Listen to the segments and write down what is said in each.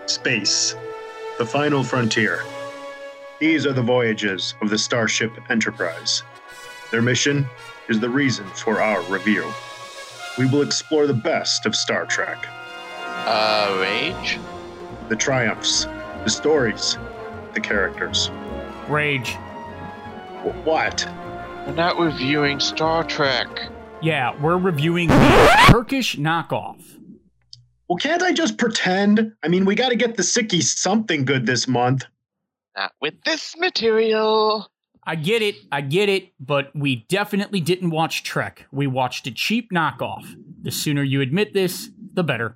Space, the final frontier. These are the voyages of the Starship Enterprise. Their mission is the reason for our review. We will explore the best of Star Trek. Rage? The triumphs, the stories, the characters. Rage. What? We're not reviewing Star Trek. Yeah, we're reviewing the Turkish knockoff. Well, can't I just pretend? I mean, we got to get the sickies something good this month. Not with this material. I get it, but we definitely didn't watch Trek. We watched a cheap knockoff. The sooner you admit this, the better.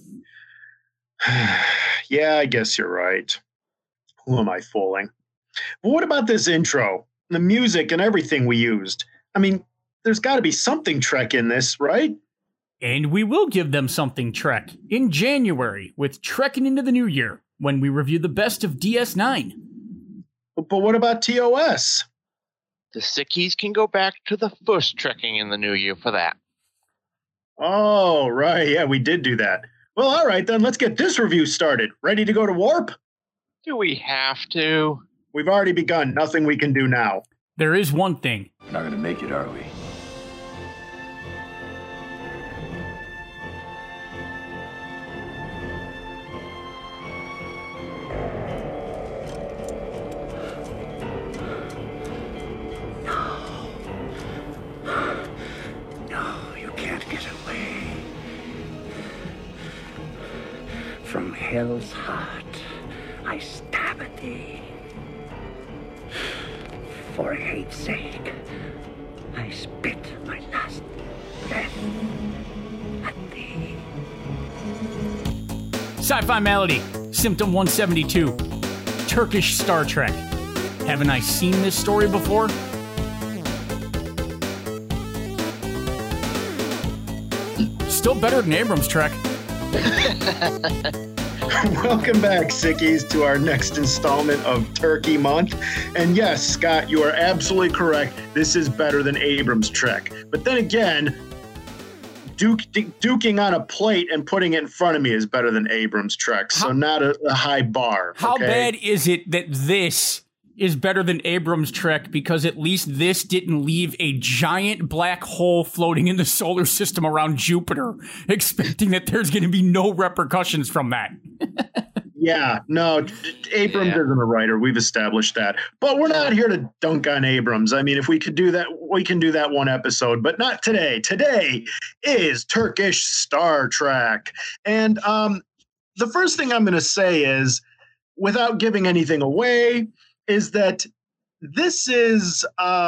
Yeah, I guess you're right. Who am I fooling? But what about this intro? The music and everything we used. I mean, there's got to be something Trek in this, right? And we will give them something Trek in January with Trekking into the New Year when we review the best of DS9. But what about TOS? The sickies can go back to the first Trekking in the New Year for that. Oh, right. Yeah, we did do that. Well, all right, then let's get this review started. Ready to go to warp? Do we have to? We've already begun. Nothing we can do now. There is one thing. We're not going to make it, are we? No, you can't get away. From hell's heart, I stab at thee. For hate's sake, I spit my last breath at thee. Sci-Fi Malady, Symptom 172, Turkish Star Trek. Haven't I seen this story before? Still better than Abrams' Trek. Welcome back, sickies, to our next installment of Turkey Month. And yes, Scott, you are absolutely correct. This is better than Abrams' Trek. But then again, duking on a plate and putting it in front of me is better than Abrams' Trek. So not a high bar. How okay? bad is it that this is better than Abrams' Trek because at least this didn't leave a giant black hole floating in the solar system around Jupiter, expecting that there's going to be no repercussions from that? Yeah, no, Abrams isn't a writer. We've established that. But we're not here to dunk on Abrams. I mean, if we could do that, we can do that one episode, but not today. Today is Turkish Star Trek. And the first thing I'm going to say is, without giving anything away, is that this is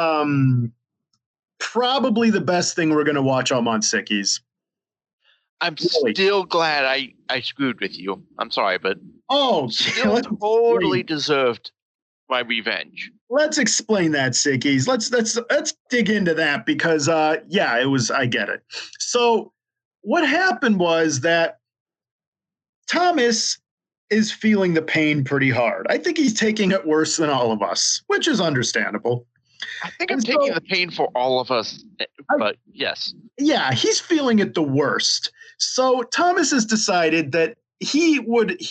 probably the best thing we're going to watch all month, sickies. I'm still glad I screwed with you. I'm sorry, but still totally deserved my revenge. Let's explain that, sickies. Let's dig into that because it was. I get it. So what happened was that Thomas is feeling the pain pretty hard. I think he's taking it worse than all of us, which is understandable. I think I'm taking the pain for all of us, but yes. Yeah, he's feeling it the worst. So Thomas has decided that he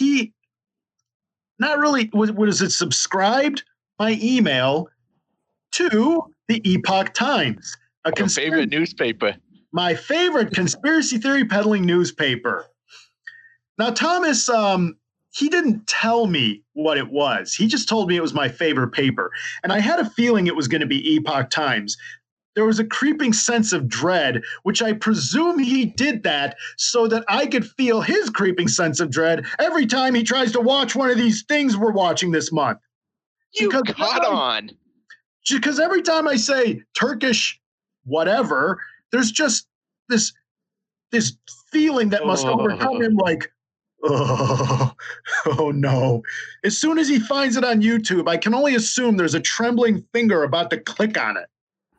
not really, was it subscribed by email to the Epoch Times, Your favorite newspaper. My favorite conspiracy theory peddling newspaper. Now, Thomas, he didn't tell me what it was. He just told me it was my favorite paper. And I had a feeling it was going to be Epoch Times. There was a creeping sense of dread, which I presume he did that so that I could feel his creeping sense of dread every time he tries to watch one of these things we're watching this month. You caught on. Because every time I say Turkish whatever, there's just this feeling that must overcome him like, oh no. As soon as he finds it on YouTube, I can only assume there's a trembling finger about to click on it.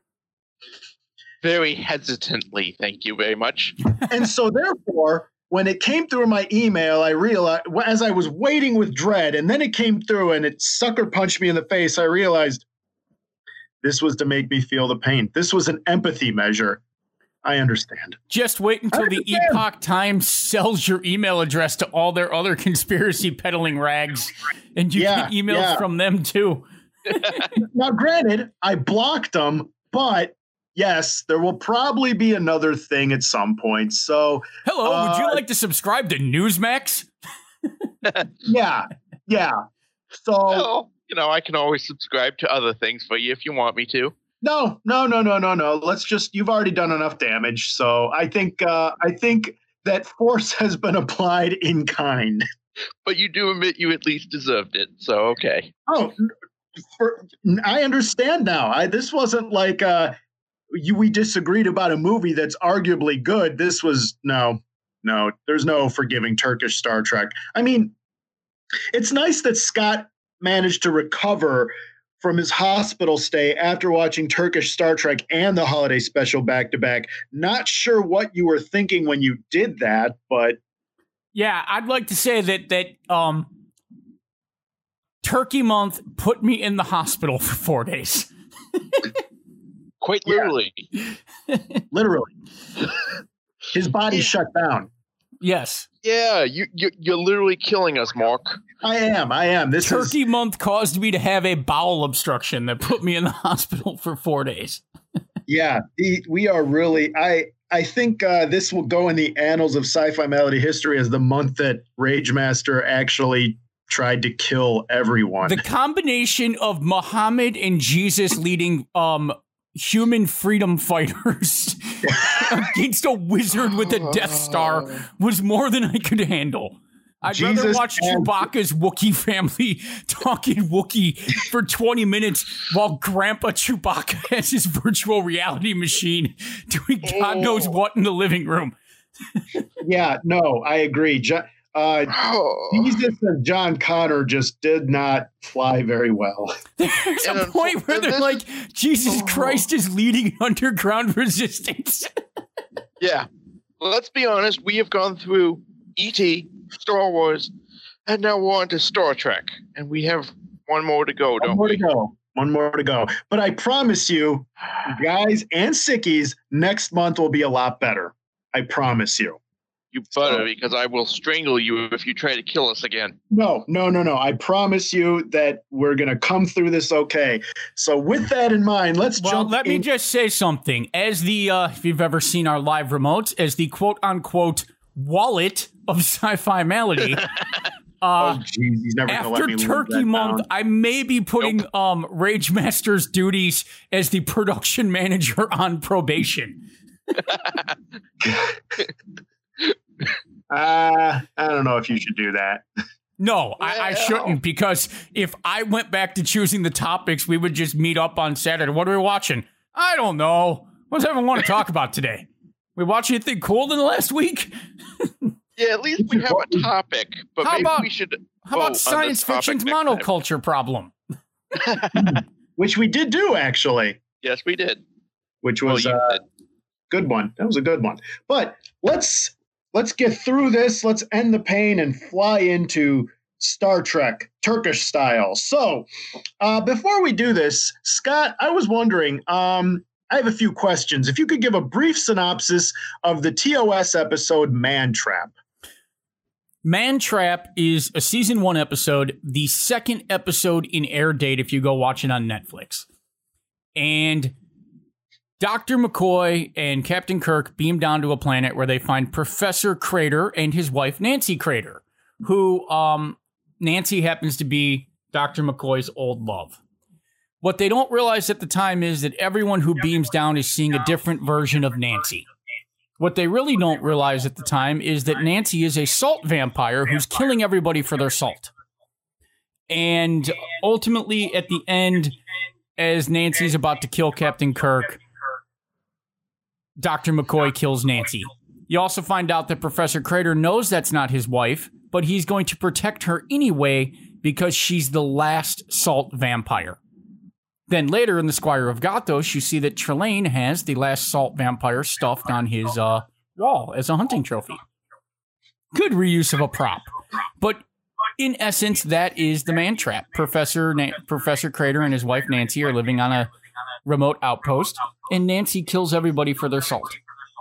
Very hesitantly, thank you very much. And so therefore, when it came through my email, I realized, as I was waiting with dread, and then it came through and it sucker punched me in the face, I realized this was to make me feel the pain. This was an empathy measure. I understand. Just wait until the Epoch Times sells your email address to all their other conspiracy peddling rags, and you get emails from them too. Now, granted, I blocked them, but yes, there will probably be another thing at some point. So, hello, would you like to subscribe to Newsmax? Yeah. So, well, I can always subscribe to other things for you if you want me to. No. Let's just, you've already done enough damage. So I think that force has been applied in kind. But you do admit you at least deserved it. So, okay. Oh, I understand now. This wasn't like we disagreed about a movie that's arguably good. This was no, there's no forgiving Turkish Star Trek. I mean, it's nice that Scott managed to recover from his hospital stay after watching Turkish Star Trek and the holiday special back-to-back. Not sure what you were thinking when you did that, but... Yeah, I'd like to say that Turkey Month put me in the hospital for 4 days. Quite literally. Literally. His body shut down. Yes. Yeah, you're literally killing us, Mark. I am. Turkey Month caused me to have a bowel obstruction that put me in the hospital for 4 days. Yeah, we are really... I think this will go in the annals of sci-fi melody history as the month that Ragemaster actually tried to kill everyone. The combination of Muhammad and Jesus leading human freedom fighters against a wizard with a Death Star was more than I could handle. I'd rather watch Chewbacca's Wookiee family talking Wookiee for 20 minutes while Grandpa Chewbacca has his virtual reality machine doing God knows what in the living room. Yeah, no, I agree. Jesus and John Connor just did not fly very well. There's a point where they're like, Jesus Christ is leading underground resistance. Yeah. Well, let's be honest. We have gone through E.T., Star Wars, and now we're on to Star Trek. And we have one more to go, don't we? One more to go. But I promise you, guys and sickies, next month will be a lot better. I promise you. You better, because I will strangle you if you try to kill us again. No. I promise you that we're going to come through this okay. So with that in mind, let's jump let me just say something. As the, if you've ever seen our live remotes, as the quote-unquote wallet of Sci-Fi Melody, he's never gonna let me Turkey Month, down. I may be putting Ragemaster's duties as the production manager on probation. I don't know if you should do that. No, I shouldn't, because if I went back to choosing the topics, we would just meet up on Saturday. What are we watching? I don't know. What does everyone want to talk about today? We watch anything cool in the last week? Yeah, at least we have a topic. But we should. How about science fiction's monoculture problem? Which we did do, actually. Yes, we did. Which was a good one. That was a good one. But let's get through this. Let's end the pain and fly into Star Trek, Turkish style. So, before we do this, Scott, I was wondering, I have a few questions. If you could give a brief synopsis of the TOS episode Man Trap. Man Trap is a season 1 episode, the second episode in air date if you go watch it on Netflix. And Dr. McCoy and Captain Kirk beam down to a planet where they find Professor Crater and his wife Nancy Crater, who Nancy happens to be Dr. McCoy's old love. What they don't realize at the time is that everyone who beams down is seeing a different version of Nancy. What they really don't realize at the time is that Nancy is a salt vampire who's killing everybody for their salt. And ultimately, at the end, as Nancy's about to kill Captain Kirk, Dr. McCoy kills Nancy. You also find out that Professor Crater knows that's not his wife, but he's going to protect her anyway because she's the last salt vampire. Then later in the Squire of Gothos, you see that Trelane has the last salt vampire stuffed on his wall as a hunting trophy. Good reuse of a prop. But in essence, that is the Man Trap. Professor Crater and his wife Nancy are living on a remote outpost, and Nancy kills everybody for their salt.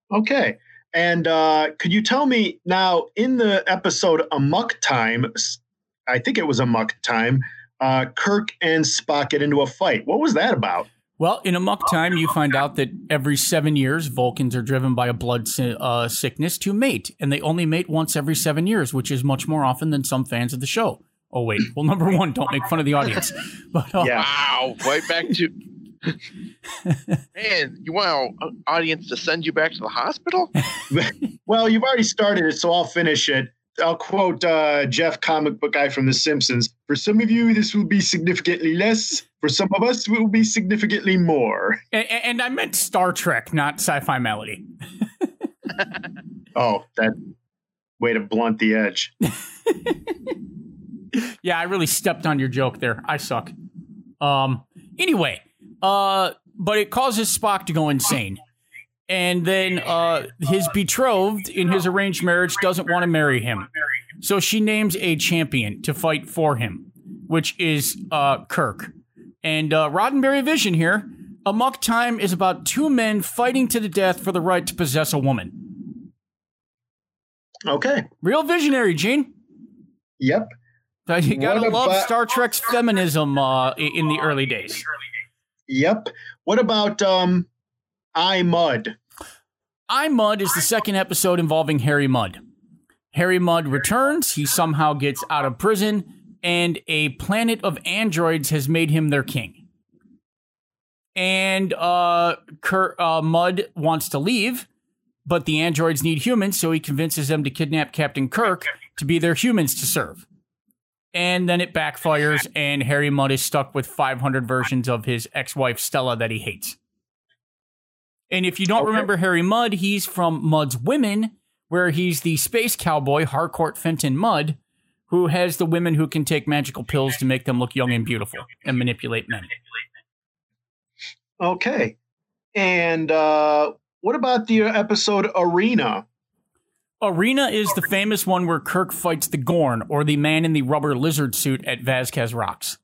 Okay. And could you tell me now, in the episode Amok Time, I think it was Amok Time, Kirk and Spock get into a fight. What was that about? Well, in Amok Time, you find out that every 7 years, Vulcans are driven by a blood sickness to mate, and they only mate once every 7 years, which is much more often than some fans of the show. Oh, wait. Well, number one, don't make fun of the audience. But, Yeah. Wow. Right back to. Man, you want our audience to send you back to the hospital? Well, you've already started it, so I'll finish it. I'll quote Jeff, comic book guy from The Simpsons. For some of you, this will be significantly less. For some of us, it will be significantly more. and I meant Star Trek, not Sci-Fi Melody. Oh, that way to blunt the edge. Yeah, I really stepped on your joke there. I suck. Anyway, but it causes Spock to go insane. And then his betrothed in his arranged marriage doesn't want to marry him. So she names a champion to fight for him, which is Kirk. And Roddenberry Vision here, Amok Time is about two men fighting to the death for the right to possess a woman. Okay. Real visionary, Gene. Yep. You gotta What love about- Star Trek's feminism in the early days. Yep. What about I Mud? I Mudd is the second episode involving Harry Mudd. Harry Mudd returns, he somehow gets out of prison, and a planet of androids has made him their king. And Mudd wants to leave, but the androids need humans, so he convinces them to kidnap Captain Kirk to be their humans to serve. And then it backfires, and Harry Mudd is stuck with 500 versions of his ex-wife Stella that he hates. And if you don't remember Harry Mudd, he's from Mudd's Women, where he's the space cowboy Harcourt Fenton Mudd, who has the women who can take magical pills to make them look young and beautiful and manipulate men. Okay. And what about the episode Arena? Arena is the famous one where Kirk fights the Gorn, or the man in the rubber lizard suit at Vasquez Rocks.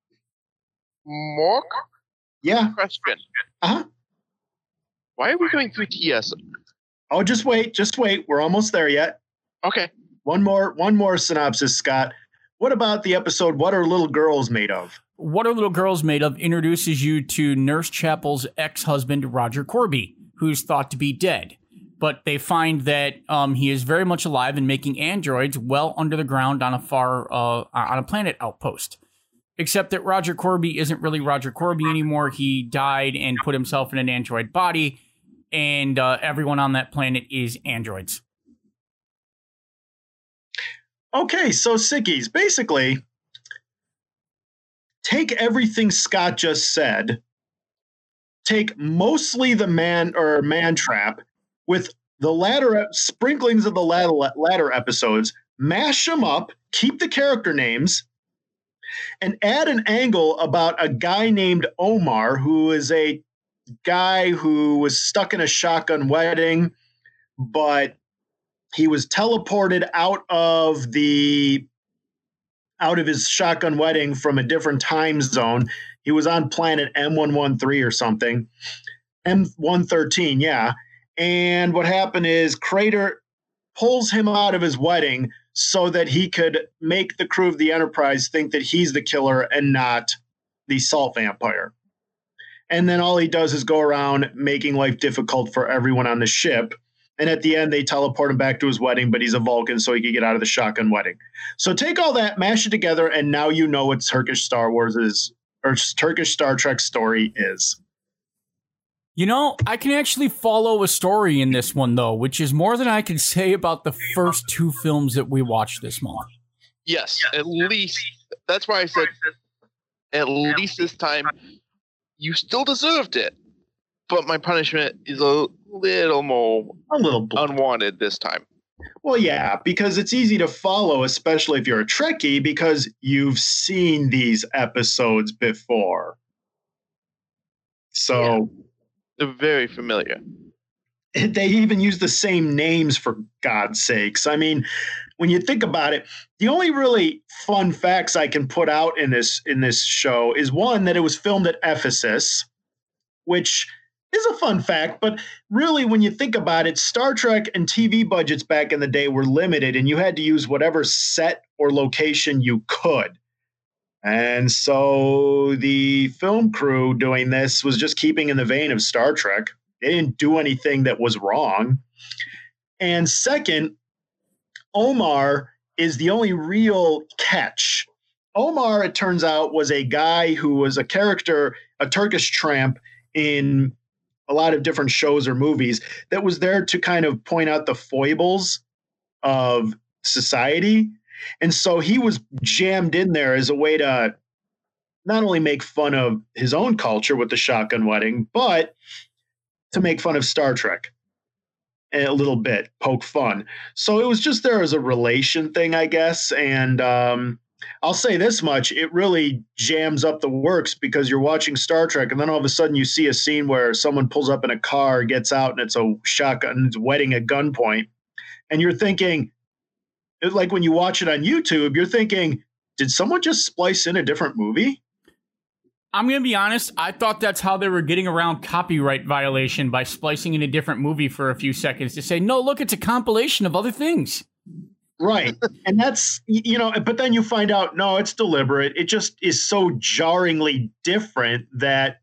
Mark? Yeah. Question. Uh-huh. Why are we going through TS? Oh, just wait. We're almost there yet. Okay. One more synopsis, Scott. What about the episode What Are Little Girls Made Of? What Are Little Girls Made Of introduces you to Nurse Chapel's ex-husband, Roger Corby, who's thought to be dead. But they find that he is very much alive and making androids well under the ground on a planet outpost. Except that Roger Corby isn't really Roger Corby anymore. He died and put himself in an android body, and everyone on that planet is androids. Okay, so Sickies, basically, take everything Scott just said, take mostly the man trap with the latter sprinklings of the latter episodes, mash them up, keep the character names, and add an angle about a guy named Omar, who is a guy who was stuck in a shotgun wedding, but he was teleported out of his shotgun wedding from a different time zone. He was on planet M113 or something. M113, yeah. And what happened is Crater pulls him out of his wedding so that he could make the crew of the Enterprise think that he's the killer and not the salt vampire. And then all he does is go around making life difficult for everyone on the ship. And at the end, they teleport him back to his wedding, but he's a Vulcan, so he can get out of the shotgun wedding. So take all that, mash it together, and now you know what Turkish Star Wars is, or Turkish Star Trek story is. You know, I can actually follow a story in this one, though, which is more than I can say about the first two films that we watched this month. Yes, at least. That's why I said, at least this time, you still deserved it. But my punishment is a little more unwanted this time. Well, yeah, because it's easy to follow, especially if you're a Trekkie, because you've seen these episodes before. So... Yeah. They're very familiar. They even use the same names, for God's sakes. I mean, when you think about it, the only really fun facts I can put out in this show is one, that it was filmed at Ephesus, which is a fun fact, but really, when you think about it, Star Trek and TV budgets back in the day were limited, and you had to use whatever set or location you could. And so the film crew doing this was just keeping in the vein of Star Trek. They didn't do anything that was wrong. And second, Omar is the only real catch. Omar, it turns out, was a guy who was a character, a Turkish tramp in a lot of different shows or movies that was there to kind of point out the foibles of society. And so he was jammed in there as a way to not only make fun of his own culture with the shotgun wedding, but to make fun of Star Trek a little bit, poke fun. So it was just there as a relation thing, I guess. And I'll say this much, it really jams up the works because you're watching Star Trek and then all of a sudden you see a scene where someone pulls up in a car, gets out, and it's a shotgun, it's wedding at gunpoint. And you're thinking, like when you watch it on YouTube, you're thinking, did someone just splice in a different movie? I'm going to be honest, I thought that's how they were getting around copyright violation by splicing in a different movie for a few seconds to say, no, look, it's a compilation of other things. Right. And that's, but then you find out, no, it's deliberate. It just is so jarringly different that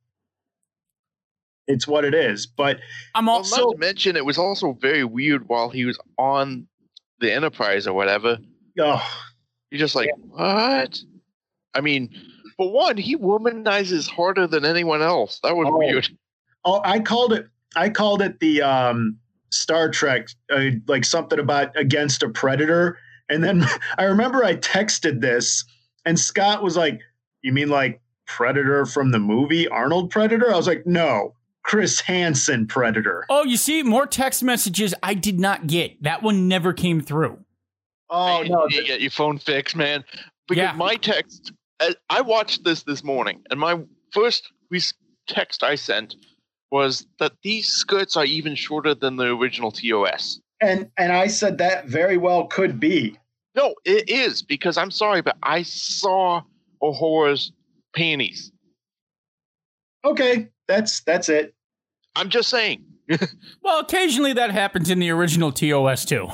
it's what it is. But I'm also, not to mention, it was also very weird while he was on the Enterprise or whatever. Oh, you're just like, what? I mean, for one, he womanizes harder than anyone else. That was weird. Oh, I called it the Star Trek, like something about against a predator. And then I remember I texted this and Scott was like, you mean like Predator from the movie, Arnold Predator? I was like, no, Chris Hansen Predator. Oh, you see, more text messages I did not get. That one never came through. Oh, no. You get your phone fixed, man. Because my text, I watched this morning, and my first text I sent was that these skirts are even shorter than the original TOS. And I said that very well could be. No, it is, because I'm sorry, but I saw Uhura's panties. Okay, that's it. I'm just saying. Well, occasionally that happens in the original TOS too.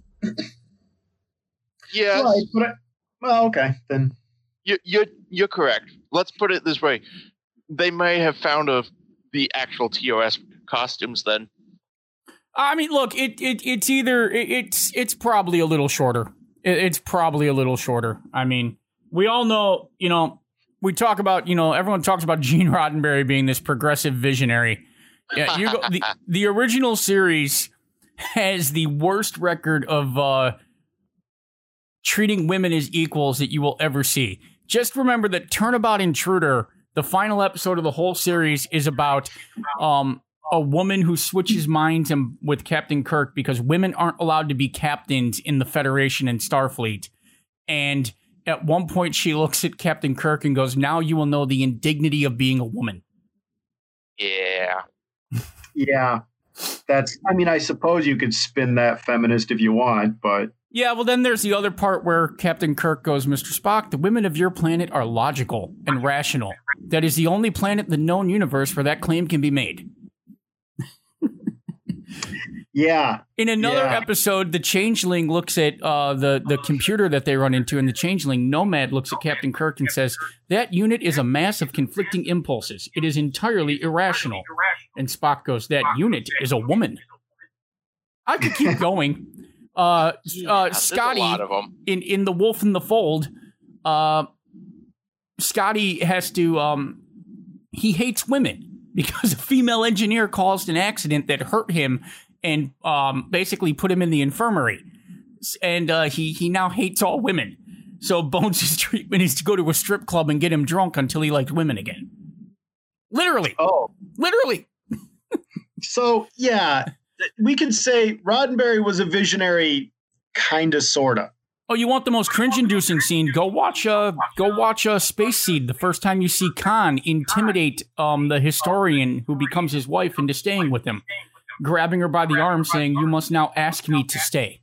Yes. Right, but well, okay, then. You're correct. Let's put it this way: they may have found the actual TOS costumes then. I mean, look, it's probably a little shorter. It's probably a little shorter. I mean, we all know, we talk about, everyone talks about Gene Roddenberry being this progressive visionary. Yeah, the original series has the worst record of treating women as equals that you will ever see. Just remember that Turnabout Intruder, the final episode of the whole series, is about a woman who switches minds with Captain Kirk because women aren't allowed to be captains in the Federation and Starfleet. And at one point, she looks at Captain Kirk and goes, "Now you will know the indignity of being a woman." Yeah. Yeah. I suppose you could spin that feminist if you want, but... Yeah, well, then there's the other part where Captain Kirk goes, "Mr. Spock, the women of your planet are logical and rational. That is the only planet in the known universe where that claim can be made." Yeah. In another episode, the Changeling looks at the computer that they run into, and the Changeling Nomad looks at Captain Kirk and says, "That unit is a mass of conflicting impulses. It is entirely irrational." And Spock goes, "That unit is a woman." I could keep going. Scotty, a lot of them. in The Wolf in the Fold, Scotty has to, he hates women because a female engineer caused an accident that hurt him and basically put him in the infirmary. And he now hates all women. So Bones' treatment is to go to a strip club and get him drunk until he liked women again. Literally. Oh. Literally. So, yeah, we can say Roddenberry was a visionary, kind of, sort of. Oh, you want the most cringe-inducing scene? Go watch Space Seed. The first time you see Khan intimidate the historian who becomes his wife into staying with him, grabbing her by the arm, saying, "You must now ask me to stay."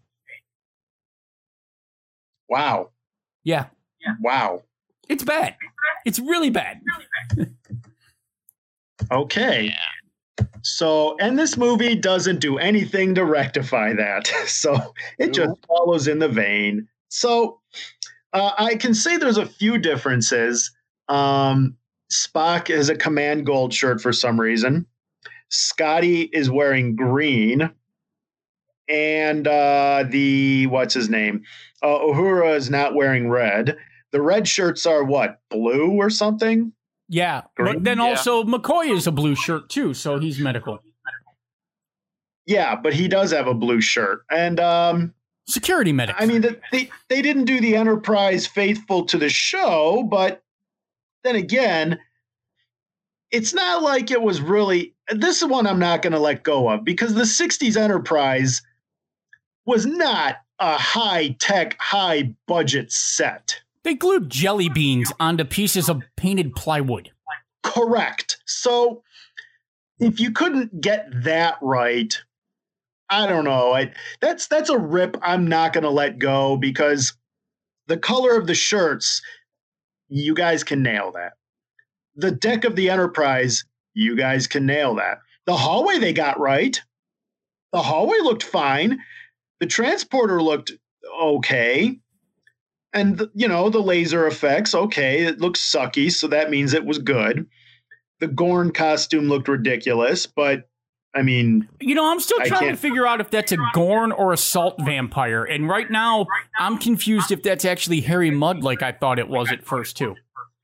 Wow. Yeah. Wow. It's bad. It's really bad. Okay. So, and this movie doesn't do anything to rectify that. So it just follows in the vein. So I can say there's a few differences. Spock is a command gold shirt for some reason. Scotty is wearing green. And what's his name? Uhura is not wearing red. The red shirts are what? Blue or something? Yeah. Green? But then also McCoy is a blue shirt too, so he's medical. Yeah, but he does have a blue shirt. And security medic. I mean, they didn't do the Enterprise faithful to the show, but then again, it's not like it was really. This is one I'm not going to let go of because the 60s Enterprise was not a high-tech, high-budget set. They glued jelly beans onto pieces of painted plywood. Correct. So if you couldn't get that right, I don't know. That's a rip I'm not going to let go because the color of the shirts, you guys can nail that. The deck of the Enterprise, you guys can nail that. The hallway they got right. The hallway looked fine. The transporter looked okay. And, the laser effects, okay, it looks sucky, so that means it was good. The Gorn costume looked ridiculous, but, I mean... I'm still trying to figure out if that's a Gorn or a salt vampire. And right now, I'm confused if that's actually Harry Mudd like I thought it was at first, too.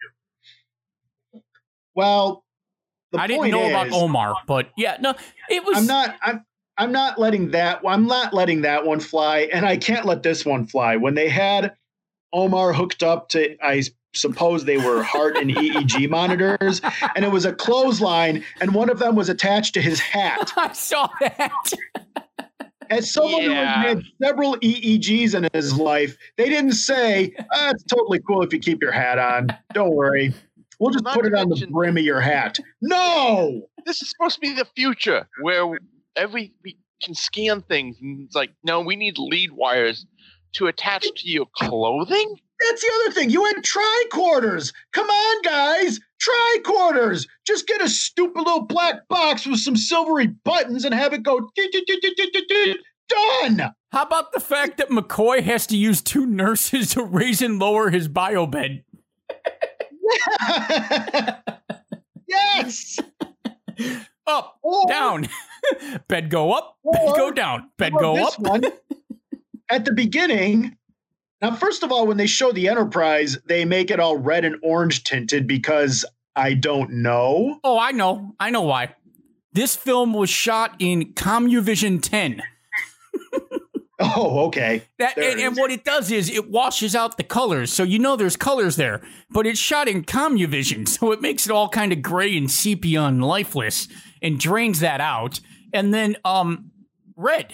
Well, I didn't know about Omar, but yeah, no, it was... I'm not letting that one fly, and I can't let this one fly. When they had Omar hooked up to, I suppose they were heart and EEG monitors, and it was a clothesline, and one of them was attached to his hat. I saw that. As someone who has had several EEGs in his life, they didn't say, it's totally cool if you keep your hat on. Don't worry. We'll just put it on the brim of your hat. No! This is supposed to be the future where we can scan things. And it's like, no, we need lead wires to attach to your clothing? That's the other thing. You had tricorders. Come on, guys. Tricorders. Just get a stupid little black box with some silvery buttons and have it go done. How about the fact that McCoy has to use two nurses to raise and lower his biobed? Yes. Up, down. Bed go up, bed go down. Bed go up. One, at the beginning, now, first of all, when they show the Enterprise, they make it all red and orange tinted because I don't know. Oh, I know. I know why. This film was shot in CompuVision 10. Oh, okay. And what it does is it washes out the colors. So there's colors there. But it's shot in CompuVision. So it makes it all kind of gray and sepia and lifeless and drains that out. And then red.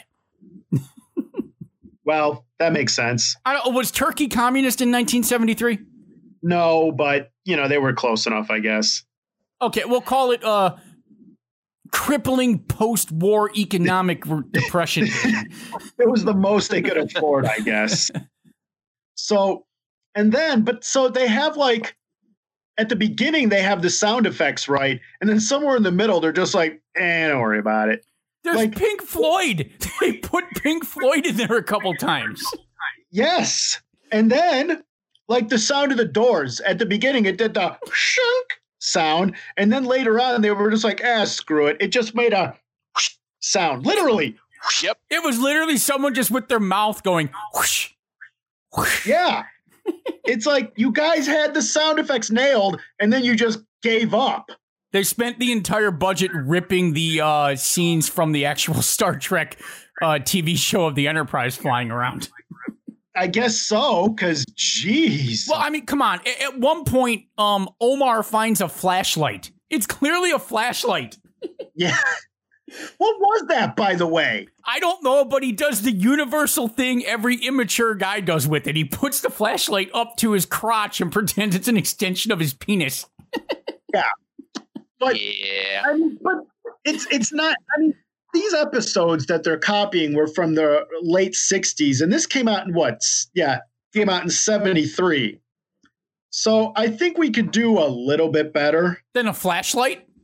Well, that makes sense. Was Turkey communist in 1973? No, but, they were close enough, I guess. Okay, we'll call it crippling post-war economic depression. It was the most they could afford, I guess. So they have at the beginning, they have the sound effects right. And then somewhere in the middle, they're just like, don't worry about it. There's Pink Floyd. They put Pink Floyd in there a couple times. Yes. And then, the sound of the Doors. At the beginning, it did the shunk sound. And then later on, they were just like, screw it. It just made a sound. Literally. Yep. It was literally someone just with their mouth going whoosh. Whoosh. Yeah. It's like you guys had the sound effects nailed, and then you just gave up. They spent the entire budget ripping the scenes from the actual Star Trek TV show of the Enterprise flying around. I guess so, because, geez. Well, I mean, come on. At one point, Omar finds a flashlight. It's clearly a flashlight. Yeah. What was that, by the way? I don't know, but he does the universal thing every immature guy does with it. He puts the flashlight up to his crotch and pretends it's an extension of his penis. Yeah. But, yeah. But it's not, these episodes that they're copying were from the late 60s, and this came out in came out in 73. So I think we could do a little bit better. Than a flashlight?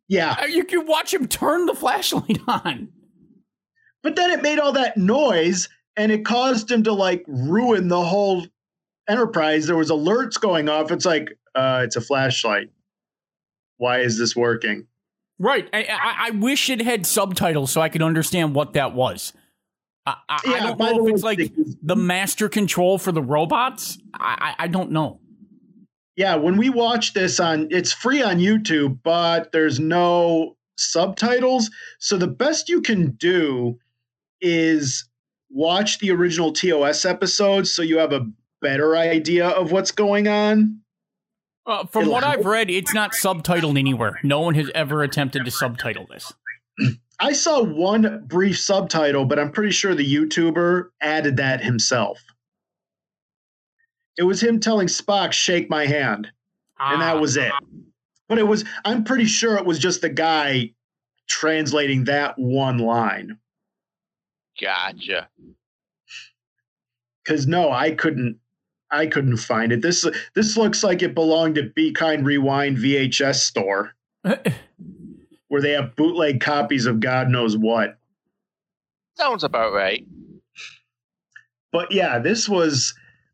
Yeah. You could watch him turn the flashlight on. But then it made all that noise and it caused him to like ruin the whole Enterprise. There was alerts going off. It's like, it's a flashlight. Why is this working? Right. I wish it had subtitles so I could understand what that was. I don't know if it's like the master control for the robots. I don't know. Yeah, when we watch this it's free on YouTube, but there's no subtitles. So the best you can do is watch the original TOS episodes so you have a better idea of what's going on. From what I've read, it's not subtitled anywhere. No one has ever attempted to subtitle this. I saw one brief subtitle, but I'm pretty sure the YouTuber added that himself. It was him telling Spock, shake my hand. And that was it. But I'm pretty sure it was just the guy translating that one line. Gotcha. Because no, I couldn't find it. This looks like it belonged to Be Kind Rewind VHS store, where they have bootleg copies of God knows what. Sounds about right. But yeah, this was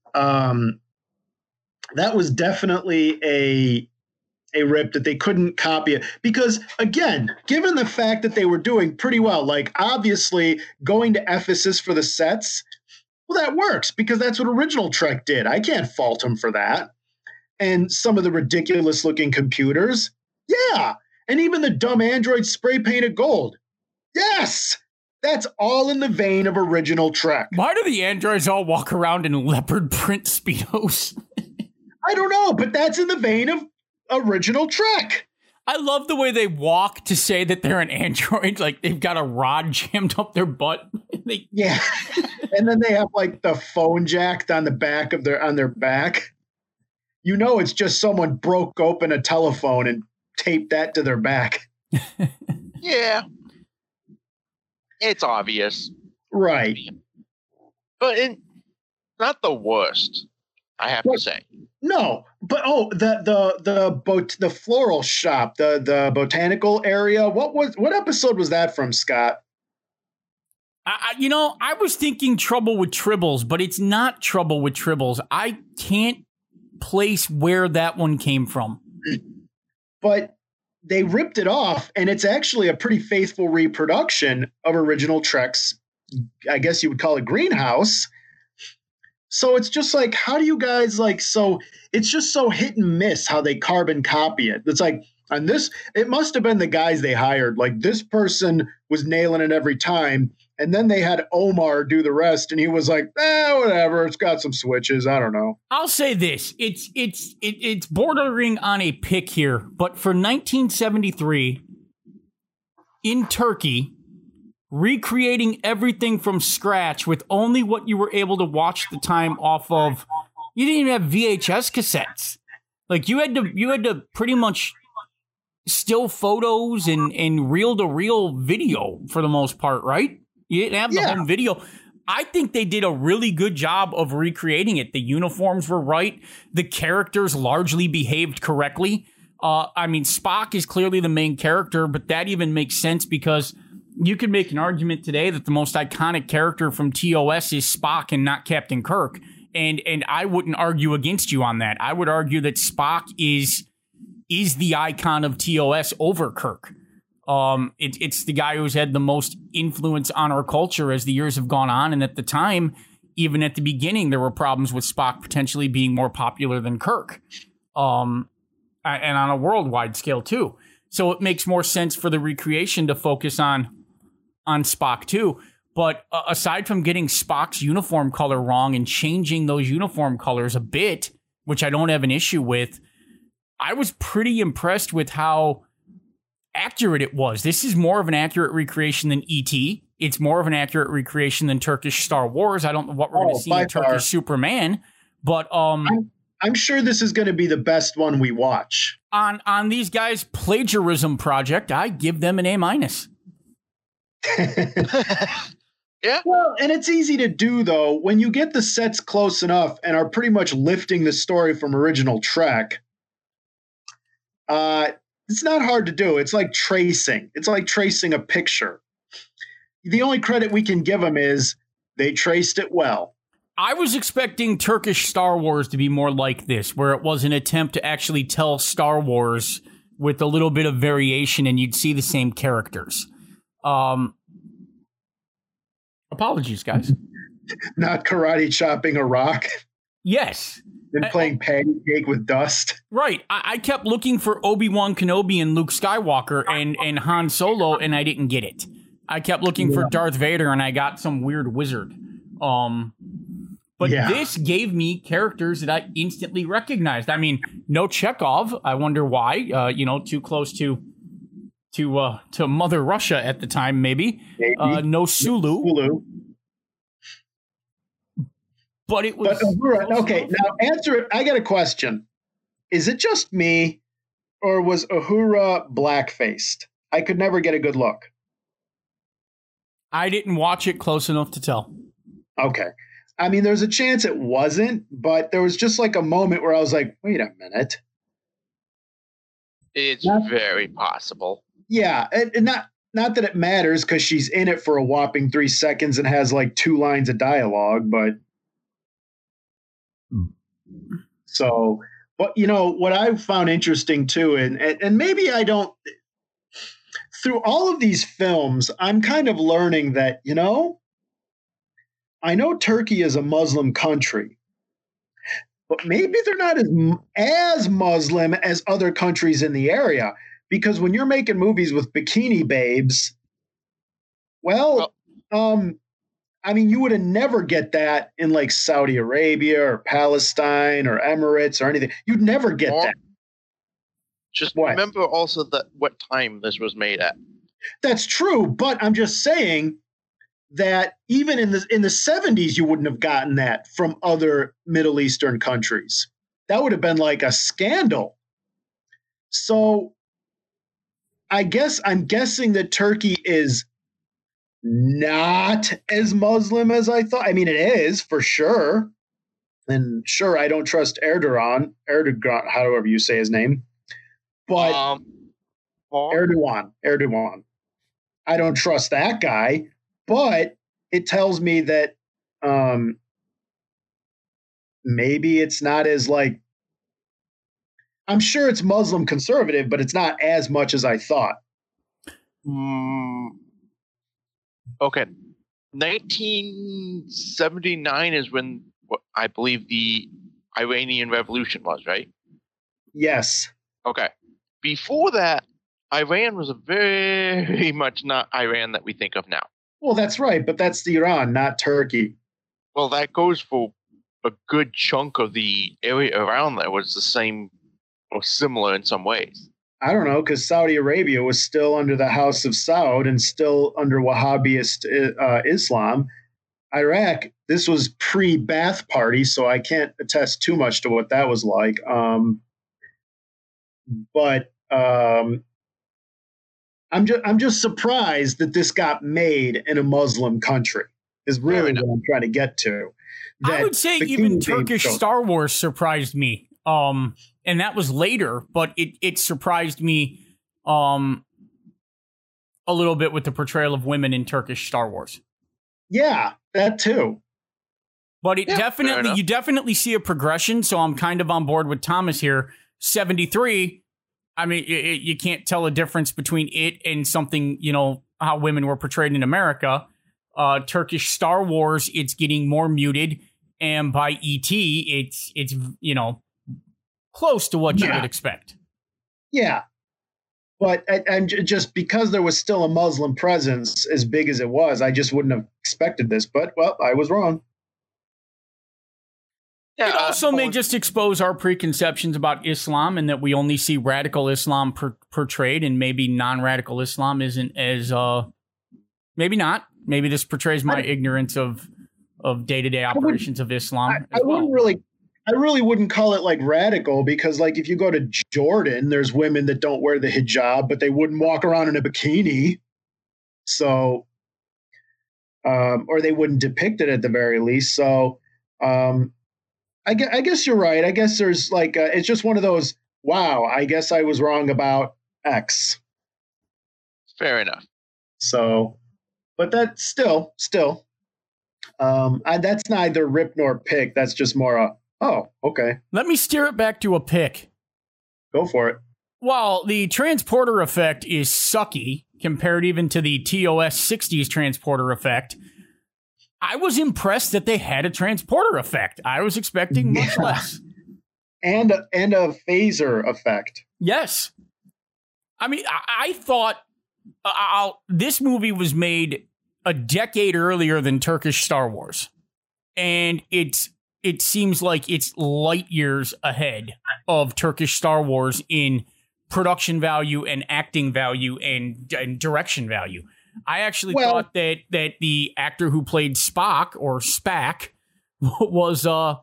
that was definitely a rip that they couldn't copy it because, again, given the fact that they were doing pretty well, like obviously going to Ephesus for the sets, well, that works because that's what original Trek did. I can't fault them for that. And some of the ridiculous looking computers, yeah. And even the dumb android spray painted gold. Yes, that's all in the vein of original Trek. Why do the androids all walk around in leopard print Speedos? I don't know, but that's in the vein of original Trek. I love the way they walk to say that they're an android, like they've got a rod jammed up their butt. Yeah, and then they have like the phone jack on the back of their back. You know, it's just someone broke open a telephone and taped that to their back. Yeah, it's obvious, right? But not the worst, I have to say. No, but the floral shop, the botanical area. What episode was that from, Scott? I was thinking Trouble with Tribbles, but it's not Trouble with Tribbles. I can't place where that one came from. But they ripped it off, and it's actually a pretty faithful reproduction of original Trek's, I guess you would call it, greenhouse. So it's just like, how do you guys so it's just so hit and miss how they carbon copy it. It's like, on this, it must have been the guys they hired. Like, this person was nailing it every time. And then they had Omar do the rest. And he was like, whatever. It's got some switches. I don't know. I'll say this. It's bordering on a pick here. But for 1973, in Turkey, recreating everything from scratch with only what you were able to watch at the time off of, you didn't even have VHS cassettes. Like, you had to pretty much still photos and reel-to-reel video for the most part, right? You didn't have the home video. I think they did a really good job of recreating it. The uniforms were right. The characters largely behaved correctly. I mean, Spock is clearly the main character, but that even makes sense because you could make an argument today that the most iconic character from TOS is Spock and not Captain Kirk. And I wouldn't argue against you on that. I would argue that Spock is the icon of TOS over Kirk. It's the guy who's had the most influence on our culture as the years have gone on. And at the time, even at the beginning, there were problems with Spock potentially being more popular than Kirk. And on a worldwide scale too. So it makes more sense for the recreation to focus on Spock too. But aside from getting Spock's uniform color wrong and changing those uniform colors a bit, which I don't have an issue with, I was pretty impressed with how accurate it was. This is more of an accurate recreation than E.T. It's more of an accurate recreation than Turkish Star Wars. I don't know what we're going to see in Turkish Superman, but I'm sure this is going to be the best one we watch. On these guys' plagiarism project, I give them an A-. Yeah. Well, and it's easy to do, though, when you get the sets close enough and are pretty much lifting the story from original Trek. It's not hard to do. It's like tracing. It's like tracing a picture. The only credit we can give them is they traced it well. I was expecting Turkish Star Wars to be more like this, where it was an attempt to actually tell Star Wars with a little bit of variation and you'd see the same characters. Apologies, guys. Not karate chopping a rock. Yes. And playing patty cake with dust. Right. I kept looking for Obi-Wan Kenobi and Luke Skywalker and Han Solo, and I didn't get it. I kept looking for Darth Vader, and I got some weird wizard. But this gave me characters that I instantly recognized. I mean, no Chekhov. I wonder why. Too close to Mother Russia at the time, maybe. No Sulu. But it was... okay, now answer it. I got a question. Is it just me, or was Uhura black-faced? I could never get a good look. I didn't watch it close enough to tell. Okay. I mean, there's a chance it wasn't, but there was just like a moment where I was like, wait a minute. It's very possible. Yeah, and not that it matters because she's in it for a whopping 3 seconds and has like 2 lines of dialogue, but... So, but what I found interesting too, and maybe I don't... Through all of these films, I'm kind of learning that, I know Turkey is a Muslim country, but maybe they're not as Muslim as other countries in the area. Because when you're making movies with bikini babes, you would have never get that in like Saudi Arabia or Palestine or Emirates or anything. You'd never get that. Just remember also that what time this was made at. That's true, but I'm just saying that even in the 70s, you wouldn't have gotten that from other Middle Eastern countries. That would have been like a scandal. So I'm guessing that Turkey is not as Muslim as I thought. I mean, it is for sure. And sure, I don't trust Erdogan, however you say his name. But Erdogan. I don't trust that guy, but it tells me that maybe it's not as like, I'm sure it's Muslim conservative, but it's not as much as I thought. Okay. 1979 is when I believe the Iranian Revolution was, right? Yes. Okay. Before that, Iran was a very much not Iran that we think of now. Well, that's right, but that's Iran, not Turkey. Well, that goes for a good chunk of the area around there was the same or similar in some ways. I don't know, because Saudi Arabia was still under the House of Saud and still under Wahhabist Islam. Iraq, this was pre-Ba'ath Party, so I can't attest too much to what that was like. But I'm just surprised that this got made in a Muslim country. Is really what I'm trying to get to. I would say even Turkish Star Wars surprised me. And that was later, but it surprised me a little bit with the portrayal of women in Turkish Star Wars. Yeah, that too. But you definitely see a progression, so I'm kind of on board with Thomas here. 73, I mean, you can't tell a difference between it and something, how women were portrayed in America. Turkish Star Wars, it's getting more muted, and by E.T., it's close to what you would expect. Yeah. But and just because there was still a Muslim presence as big as it was, I just wouldn't have expected this. But, well, I was wrong. Yeah, it also may just expose our preconceptions about Islam and that we only see radical Islam portrayed, and maybe non-radical Islam isn't as, maybe not. Maybe this portrays my ignorance of day-to-day operations of Islam as well. I really wouldn't call it like radical, because like if you go to Jordan, there's women that don't wear the hijab, but they wouldn't walk around in a bikini. So, or they wouldn't depict it at the very least. So, I guess you're right. I guess there's like, it's just one of those, wow, I guess I was wrong about X. Fair enough. So, but that's still, that's neither rip nor pick. That's just more okay. Let me steer it back to a pick. Go for it. While the transporter effect is sucky compared even to the TOS 60s transporter effect, I was impressed that they had a transporter effect. I was expecting much less. And a phaser effect. Yes. I mean, I thought this movie was made a decade earlier than Turkish Star Wars. And it seems like it's light years ahead of Turkish Star Wars in production value and acting value and direction value. I actually thought that the actor who played Spock or Spack was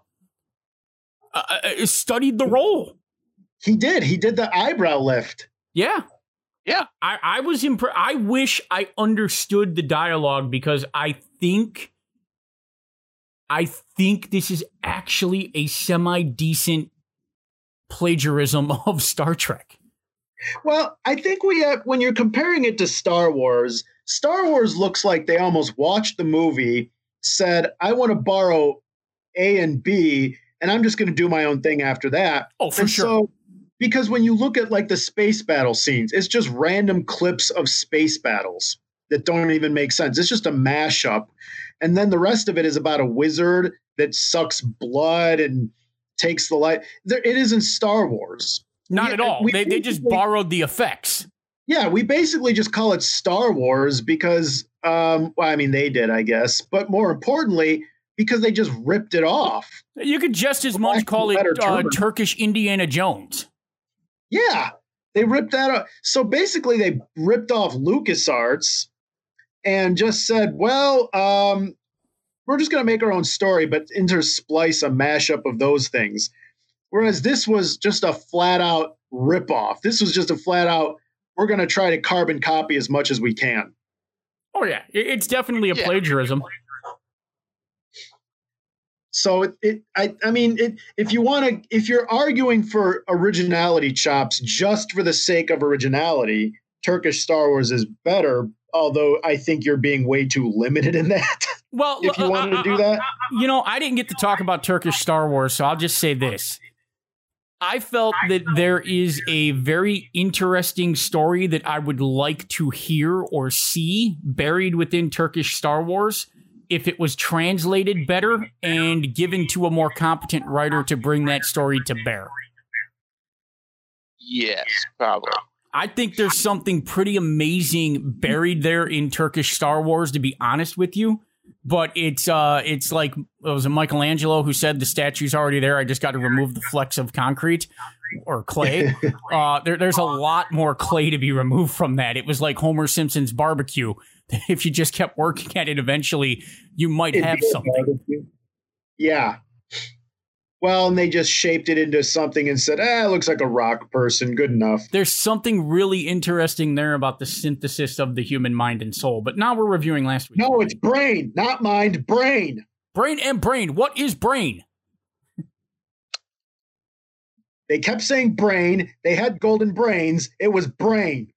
studied the role. He did. He did the eyebrow lift. Yeah. I was impressed. I wish I understood the dialogue because I think this is actually a semi-decent plagiarism of Star Trek. Well, I think when you're comparing it to Star Wars looks like they almost watched the movie, said, I want to borrow A and B, and I'm just going to do my own thing after that. Oh, for sure. So, because when you look at like the space battle scenes, it's just random clips of space battles that don't even make sense. It's just a mashup. And then the rest of it is about a wizard that sucks blood and takes the light. It isn't Star Wars. Not at all. They just borrowed the effects. Yeah, we basically just call it Star Wars because, they did, I guess. But more importantly, because they just ripped it off. You could just as much call it Turkish Indiana Jones. Yeah, they ripped that up. So basically, they ripped off LucasArts and just said, well, we're just going to make our own story, but intersplice a mashup of those things. Whereas this was just a flat-out ripoff. This was just a flat-out, we're going to try to carbon copy as much as we can. Oh, yeah. It's definitely a plagiarism. So, if you're arguing for originality chops just for the sake of originality, Turkish Star Wars is better, although I think you're being way too limited in that. Well, if you wanted to do that. I didn't get to talk about Turkish Star Wars, so I'll just say this. I felt that there is a very interesting story that I would like to hear or see buried within Turkish Star Wars if it was translated better and given to a more competent writer to bring that story to bear. Yes, probably. I think there's something pretty amazing buried there in Turkish Star Wars, to be honest with you. But it's like, it was Michelangelo who said the statue's already there. I just got to remove the flecks of concrete or clay. There's a lot more clay to be removed from that. It was like Homer Simpson's barbecue. If you just kept working at it, eventually you might have something. Yeah. Well, and they just shaped it into something and said, it looks like a rock person. Good enough. There's something really interesting there about the synthesis of the human mind and soul. But now we're reviewing last week. No, it's brain, not mind, brain. Brain and brain. What is brain? They kept saying brain. They had golden brains. It was brain.